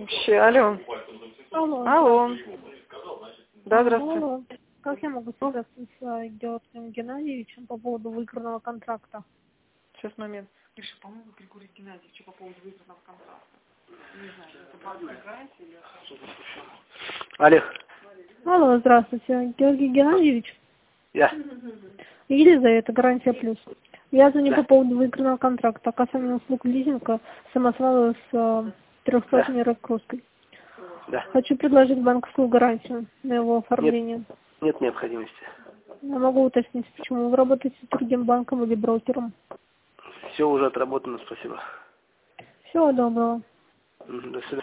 Вообще, алло. Алло. Алло. Да, здравствуйте. Алло. Как я могу связаться с Георгием Геннадьевичем по поводу выигранного контракта? Сейчас, момент. Пиши, по-моему, Григорий Геннадьевич по поводу выигранного контракта. Не знаю, это банковская гарантия или... Олег. Алло, здравствуйте. Георгий Геннадьевич? Я. Елизавета, гарантия плюс. Я звоню Да. по поводу выигранного контракта. Оказание услуг лизинга самосвала с 300 разгрузкой. Да. Хочу предложить банковскую гарантию на его оформление. Нет необходимости. Я могу уточнить, почему вы работаете с другим банком или брокером? Все уже отработано, спасибо. Всего доброго. До свидания.